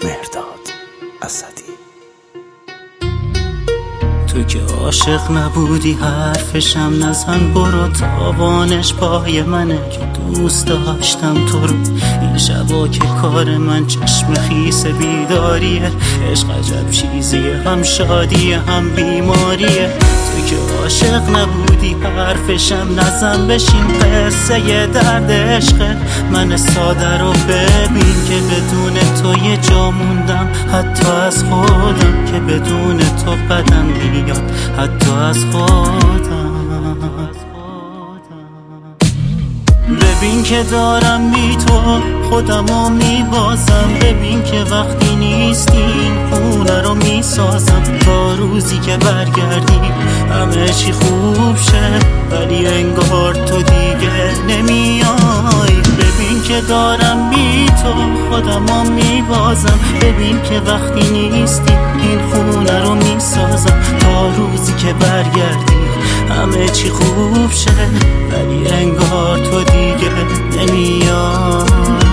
مهرداد اسدی. تو که عاشق نبودی حرفشم نزن، برو تاوانش پای منه که دوست داشتم تو رو. این شبا که کار من چشم خیس بیداریه، عشق عجب چیزیه، هم شادیه هم بیماریه. تو که عاشق نبودی حرفشم نزن، بشین قصه درد عشق من ساده رو ببین که بدون تو یه جا موندم حتی از خودم، که بدون تو بدم بیاد حتی از خودم. ببین که دارم بی تو خودمو میبازم، ببین که وقتی نیستی این خونه رو میسازم. تا روزی که برگردی همه چی خوب شه، ولی انگار تو دیگه نمیای. ببین که دارم بی تو خودمو میبازم، ببین که وقتی نیستی این خونه رو میسازم. تا روزی که برگردی همه چی خوب شه، ولی انگار تو دیگه نمیای.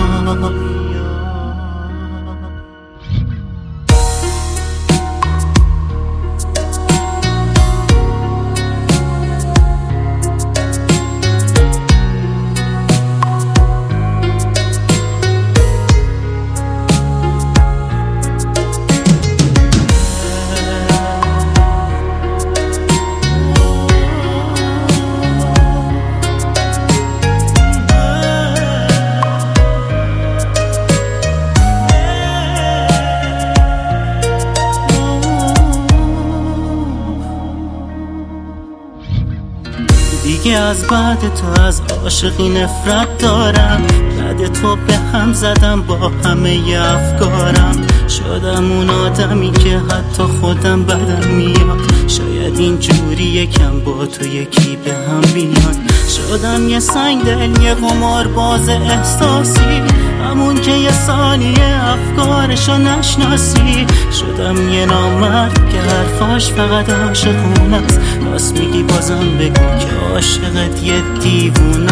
دیگه از بعد تو از عاشقی نفرت دارم، بعد تو به هم زدم با همه افکارم. شدم اون آدمی که حتی خودم بدم میاد، شاید این جوری یکم با تو یکی به هم بیان. شدم یه سنگ دل، یه قمار باز احساسی، همون که یه ثانیه افکارشو نشناسی. شدم یه نامرد که حرفاش فقط عاشقونه است، راست میگی بازم بگو که عاشقت یه دیوونه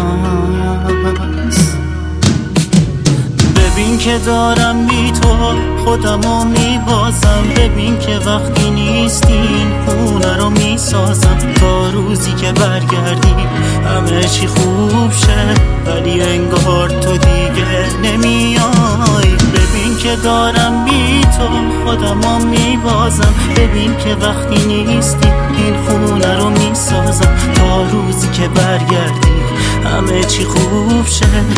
است. ببین که دارم بی تو خودمو میبازم، ببین که وقتی نیستی این خونه رو میسازم. تا روزی که برگردی همه چی خوب شه، ولی انگار تو دیگه نمیای. ببین که دارم بی تو خودمو میبازم، ببین که وقتی نیستی این خونه رو میسازم. تا روزی که برگردی همه چی خوب شه،